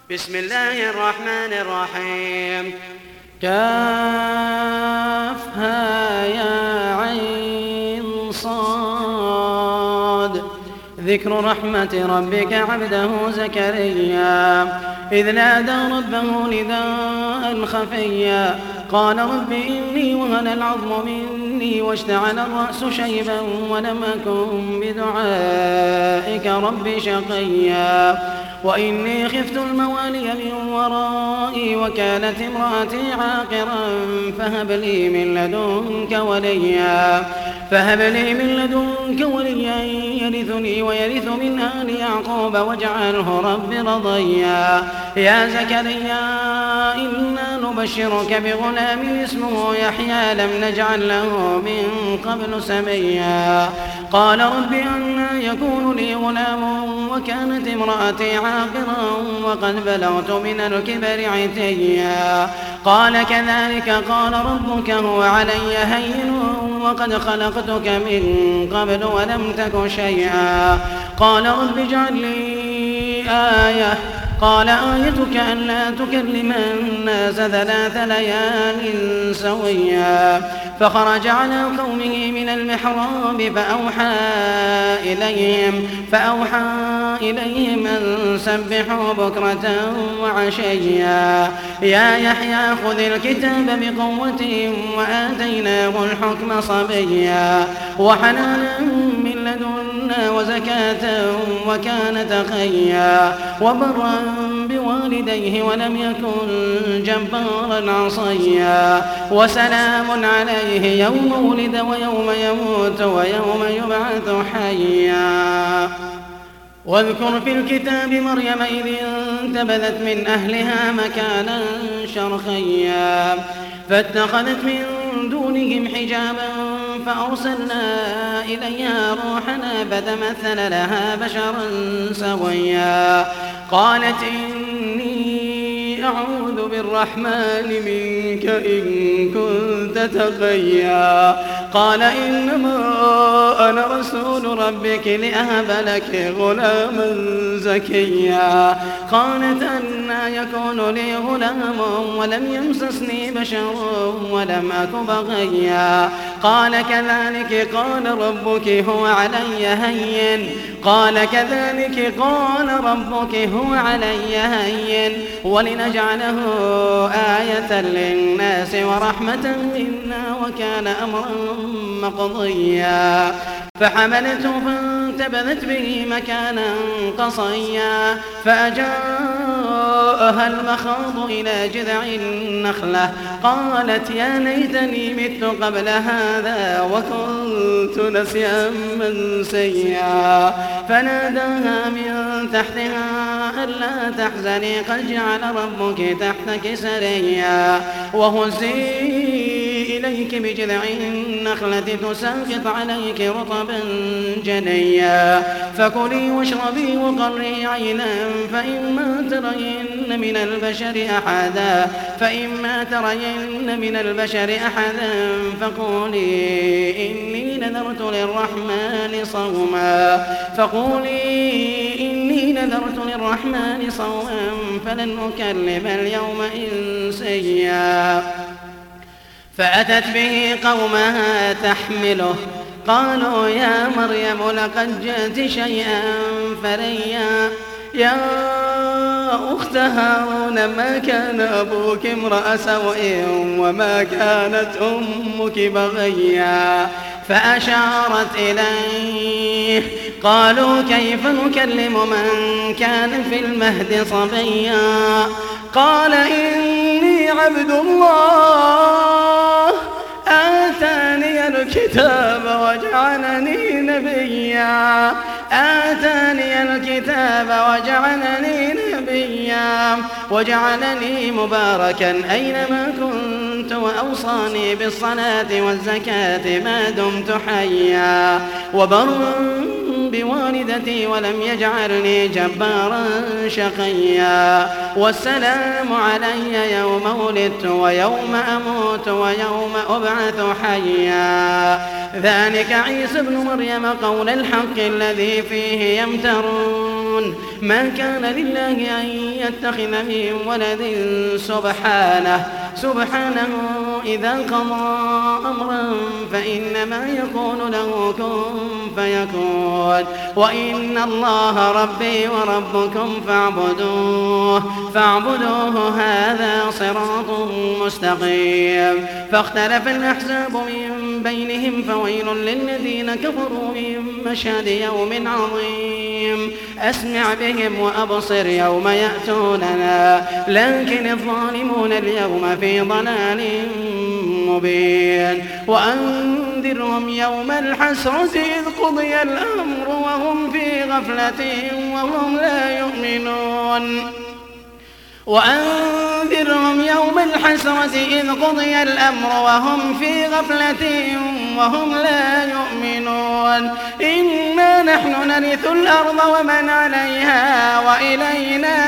بسم الله الرحمن الرحيم. كافها يا عين صاد. ذكر رحمة ربك عبده زكريا إذ نادى ربه نداء خفيا قال رب إني وهن العظم مني واشتعل الرأس شيبا ولم أكن بدعائك رب شقيا وإني خفت الموالي من ورائي وكانت امرأتي عاقرا فهب لي من لدنك وليا يرثني ويرث من آل يعقوب واجعله رب رضيا يا زكريا إنا نبشرك بغلام اسمه يحيى لم نجعل له من قبل سميا قال رب أنى يكون لي غلام وكانت امرأتي عاقرا وقد بلغت من الكبر عتيا قال كذلك قال ربك هو علي هين وقد خلقتك من قبل ولم تك شيئا قال رب اجعل لي آية قال آيتك ألا تكلم الناس 3 ليال سويا فخرج على قومه من المحراب فأوحى إليهم أن سبحوا بكرة وعشيا يا يحيى خذ الكتاب بقوة وآتيناه الحكم صبيا وحنانا من لدنا وزكاة وكان تقيا وبرا بوالديه ولم يكن جبارا عصيا وسلام عليه يوم ولد ويوم يموت ويوم يبعث حيا واذكر في الكتاب مريم إذ انتبذت من أهلها مكانا شرقيا فاتخذت من دونهم حجابا فأرسلنا إليها روحنا فتمثل لها بشرا سويا قالت إني أعوذ بالرحمن منك إن كنت تقيا قال إنما أنا رسول ربك لأهب لك غلاما زكيا قالت أنى يكون لي غلام ولم يمسسني بشر ولم أك بغيا قال كذلك قال ربك هو علي هين ولنجعله آية للناس ورحمة منا وكان أمرا مقضيا فحملته فانتبذت به مكانا قصيا فأجاءها المخاض إلى جذع النخلة قالت يا ليتني مت قبل هذا وكنت نسيا منسيا فناداها من تحتها ألا تحزني قد جعل ربك تحتك سريا وهزي إليك بجذع النخلة تساقط عليك رطبا جنيا فكلي واشربي وقري عينا فإما ترين من البشر أحدا فقولي إني نذرت للرحمن صوما فلن أكلم اليوم إنسيا فأتت به قومها تحمله قالوا يا مريم لقد جئت شيئا فريا يا أخت هارون ما كان أبوك امرأ سوء وما كانت أمك بغيا فأشارت إليه قالوا كيف نكلم من كان في المهد صبيا قال إني عبد الله آتاني الكتاب وجعلني مباركا أينما كنت وأوصاني بالصلاة والزكاة ما دمت حيا وبرا بوالدتي ولم يجعلني جبارا شقيا والسلام علي يوم ولدت ويوم أموت ويوم أبعث حيا ذلك عيسى ابن مريم قول الحق الذي فيه يمترون ما كان لله أن يتخذ من ولد سبحانه إذا قضى أمرا فإنما يقول له كن فيكون وإن الله ربي وربكم فاعبدوه هذا صراط مستقيم فاختلف الأحزاب من بينهم فويل للذين كفروا من مشهد يوم عظيم أسمع بهم وأبصر يوم يأتوننا لكن الظالمون اليوم في ضلال مبين وأنذرهم يوم الحسرة إذ قضي الأمر وهم في غفلة وهم لا يؤمنون وأنذرهم يوم الحسرة إذ قضي الأمر وهم في غفلة وهم لا يؤمنون إنا نحن نرث الأرض ومن عليها وإلينا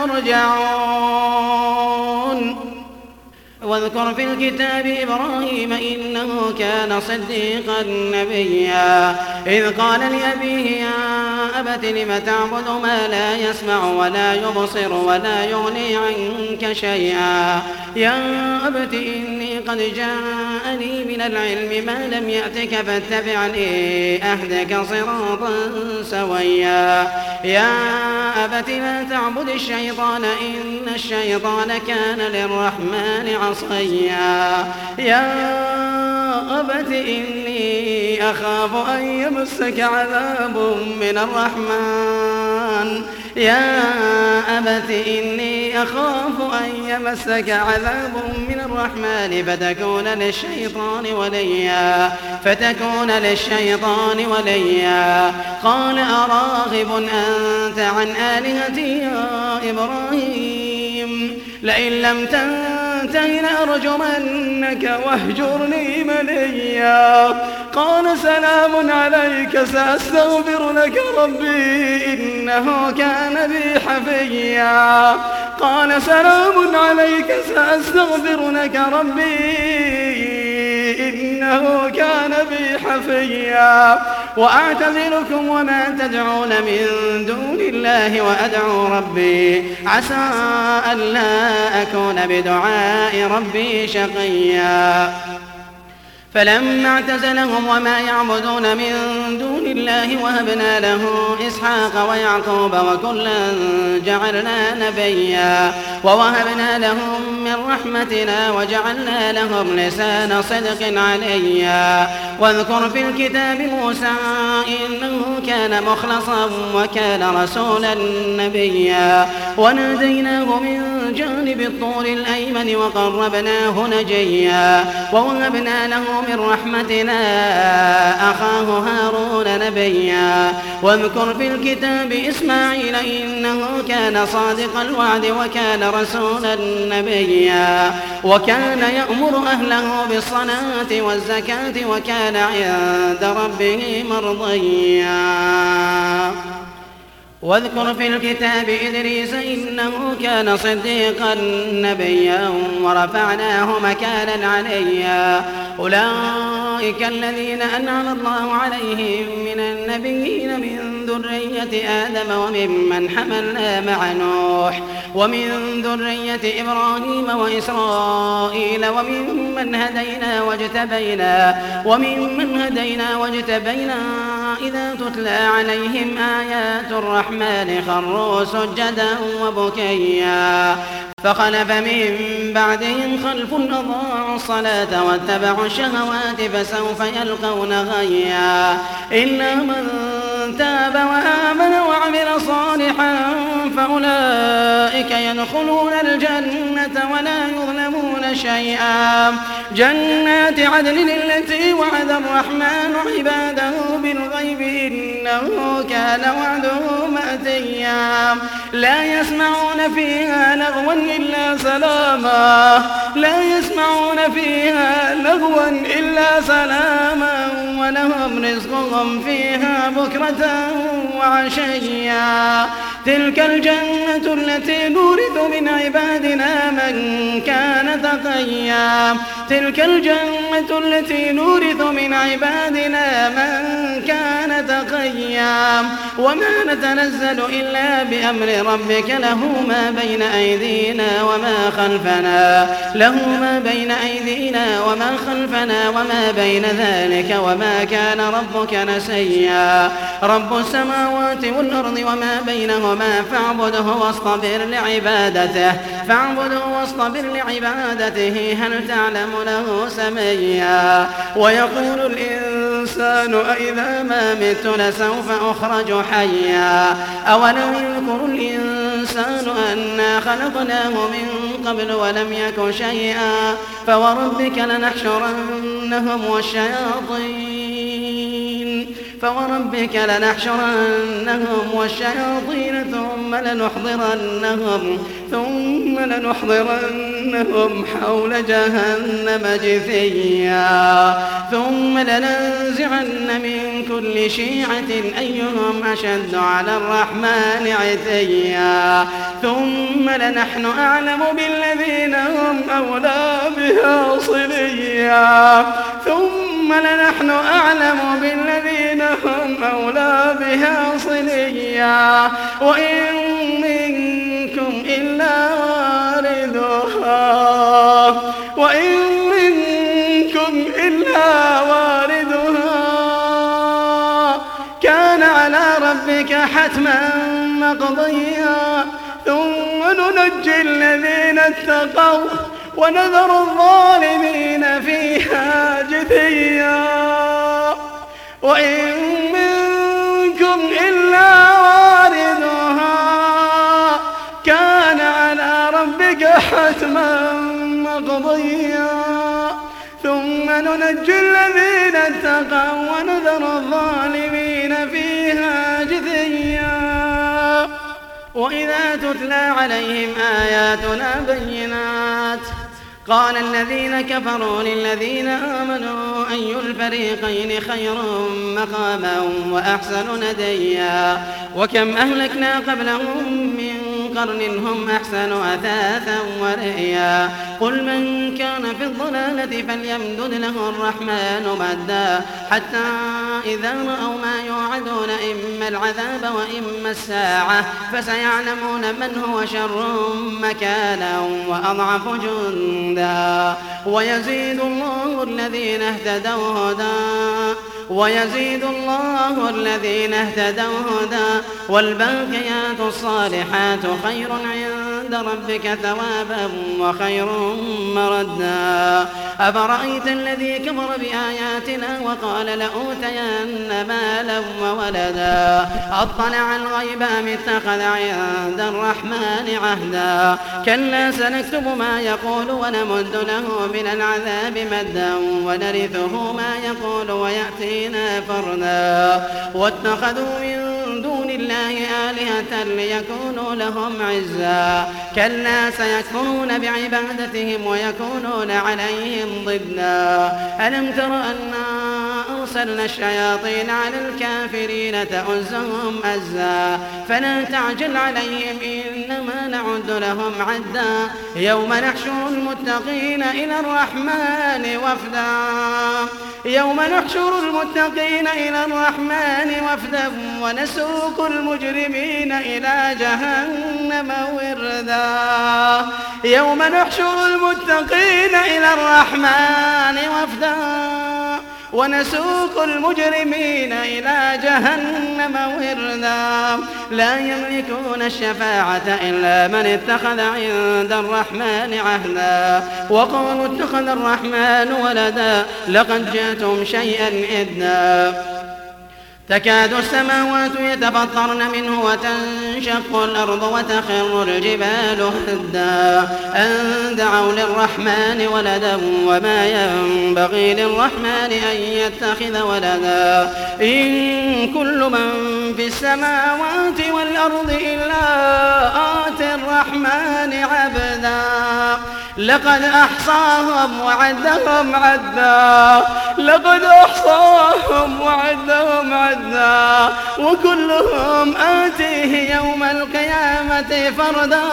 يرجعون واذكر في الكتاب إبراهيم إنه كان صديقا نبيا إذ قال لأبيه يا أبت لم تعبد ما لا يسمع ولا يبصر ولا يغني عنك شيئا يا أبت إني قد جاءني من العلم ما لم يأتك فاتبعني أهدك صراطا سويا يا أبت لا تعبد الشيطان إن الشيطان كان للرحمن عصيا يا أبت إني أخاف أن يمسك عذاب من الرحمن يا أبت إني أخاف أن يمسك عذاب من الرحمن فتكون للشيطان وليا قال أراغب أنت عن آلهتي يا إبراهيم لئن لم تنته لأرجمنك واهجرني مليا قال سلام عليك سأستغفر لك ربي إنه كان بي حفيا قال سلام عليك سأستغفر لك ربي إنه كان بي حفيا وأعتذركم وما تدعون من دون الله وأدعو ربي عسى ألا أكون بدعاء ربي شقيا فلما اعتزلهم وما يعبدون من دون الله وهبنا له إسحاق ويعقوب وكلا جعلنا نبيا ووهبنا لهم من رحمتنا وجعلنا لهم لسان صدق عليا واذكر في الكتاب موسى إنه كان مخلصا وكان رسولا نبيا وناديناه من جانب الطور الأيمن وقربناه نجيا ووهبنا له من رحمتنا أخاه هارون نبيا واذكر في الكتاب إسماعيل إنه كان صادق الوعد وكان رسولا نبيا وكان يأمر أهله بالصلاة والزكاة وكان عند ربه مرضيا واذكر في الكتاب إدريس إنه كان صديقا نبيا ورفعناه مكانا عليا أولئك الذين أنعم الله عليهم من النبيين من ذرية آدم وممن حملنا مع نوح ومن ذرية إبراهيم وإسرائيل وممن هدينا واجتبينا إذا تتلى عليهم آيات الرحمن خروا سجدا وبكيا فخلف من بعدهم خلف أضاعوا الصلاة واتبعوا الشهوات فسوف يلقون غيا إلا من تاب وآمن وعمل صالحا فأولئك أولئك يدخلون الجنة ولا يظلمون شيئا. جنات عدن التي وعد الرحمن عباده بالغيب إنه كان وعده مأتيا. لا يسمعون فيها لغوا إلا سلاما ولهم رزقهم فيها بكرة وعشيا. تلك الجنة التي نورث من عبادنا من كان تقيا. وما نتنزل إلا بأمر ربك له ما بين أيدينا وما خلفنا وما بين ذلك وما كان ربك نسيا. رب السماوات والأرض وما بينهما فاعبده واصطبر لعبادته هل تعلم له سميا. ويقول الإنسان أإذا ما مت لسوف أخرج حيا. أولم يذكر الإنسان أنا خلقناه من قبل ولم يك شيئا. فوربك لنحشرنهم والشياطين ثم لنحضرنهم حول جهنم جثيا. ثم لننزعن من كل شيعة أيهم أشد على الرحمن عتيا. ثم لنحن أعلم بالذين هم أولى بها صليا. وإن منكم إلا واردها كان على ربك حتما مقضيا. ثم ننجي الذين اتقوا ونذر الظالمين فيها جثيا. وإن منكم إلا واردها كان على ربك حتما مقضيا. ثم ننجي الذين اتقوا ونذر الظالمين فيها جثيا. وإذا تتلى عليهم آياتنا بينات قال الذين كفروا للذين آمنوا أي الفريقين خير مقاما وأحسن نديا. وكم أهلكنا قبلهم من قرن هم أحسن أثاثا ورئيا. قل من كان في الضلالة فليمدد له الرحمن مدا حتى إذا رأوا ما يوعدون إما العذاب وإما الساعة فسيعلمون من هو شر مكانا وأضعف جندا. ويزيد الله الذين اهتدوا هدى والباقيات الصالحات خير عند ربك ثوابا وخير مردا. أفرأيت الذي كفر بآياتنا وقال لأوتين مالا وولدا أطلع الغيب أم اتخذ عند الرحمن عهدا. كلا سنكتب ما يقول ونمد له من العذاب مدا ونرثه ما يقول ويأتينا فردا. واتخذوا من دون الله آلهة ليكونوا لهم عزا. كلا سيكفرون بعبادتهم ويكونون عليهم ضدا. ألم تر أنا أرسلنا الشياطين على الكافرين تؤزهم أزا. فلا تعجل عليهم إنما نعد لهم عدا. يوم نحشر المتقين إلى الرحمن وفدا ونسوق المجرمين إلى جهنم وردا. يوم نحشر المتقين إلى الرحمن وفدا ونسوق المجرمين إلى جهنم وردا. لا يملكون الشفاعة إلا من اتخذ عند الرحمن عهدا. وقالوا اتخذ الرحمن ولدا لقد جئتم شيئا إدا. تكاد السماوات يتفطرن منه وتنشق الأرض وتخر الجبال هدا أن دعوا للرحمن ولدا وما ينبغي للرحمن أن يتخذ ولدا إن كل من في السماوات والأرض إلا آتي الرحمن عبدا لقد أحصاهم وعدهم عدا لقد أحصاهم وعدهم عدا وكلهم آتيه يوم القيامة فردا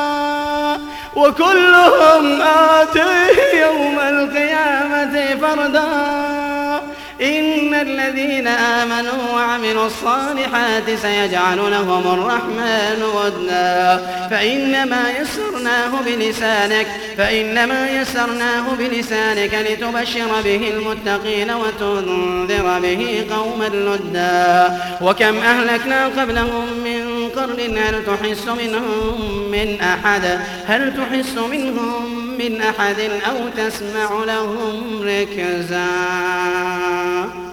وكلهم آتيه يوم القيامة فردا إن الذين آمنوا وعملوا الصالحات سيجعل لهم الرحمن ودا فإنما يسرناه بلسانك لتبشر به المتقين وتنذر به قوما لدا وكم أهلكنا قبلهم من قرن هل تحس منهم من أحد أو تسمع لهم ركزا